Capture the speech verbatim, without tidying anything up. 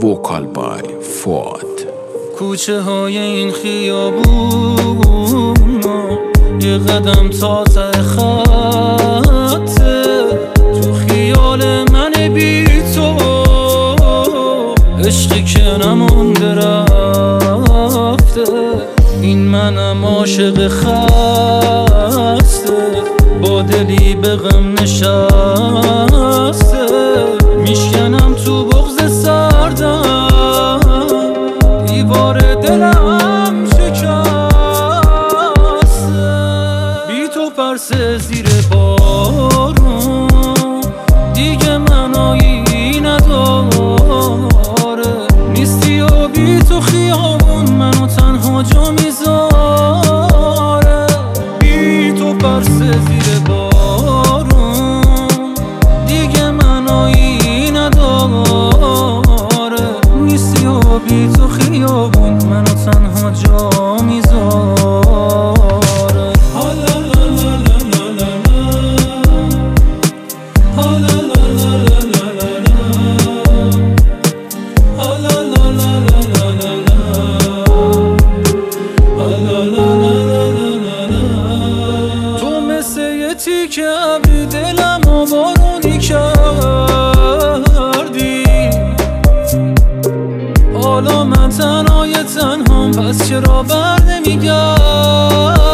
وکال بای فواد. کوچه های این خیابون یه قدم تا ته خطه، تو خیال من بی تو عشقی که نمونده رفته. این منم عاشق خسته، با دلی به غم نشسته، میشکنم تو بغض سردم، دیوار دلم شکسته. بی تو پرسه زیر بارون دیگه منایی نداره، نیستی و بی تو خیابون منو تنها جا میذاره. بی تو پرسه زیر بارون دیگه منایی نداره، نیستی و بی تو خیابون منو تنها جا میذاره. تو مثل یه تیکه ابری دلم و بارونی کردی، حالا من تنهای تنهام، پس چرا بر نمیگردی؟